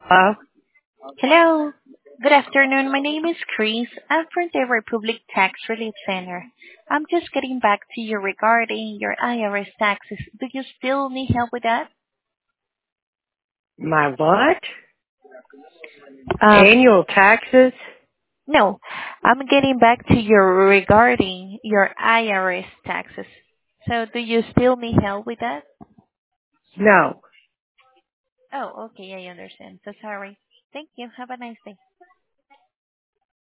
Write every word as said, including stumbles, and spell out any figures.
Uh, Hello. Good afternoon. My name is Chris. I'm from the Republic Tax Relief Center. I'm just getting back to you regarding your I R S taxes. Do you still need help with that? my what? Um, Annual taxes? no. I'm getting back to you regarding your I R S taxes. So do you still need help with that? No. Oh, okay. I understand. So sorry. Thank you. Have a nice day.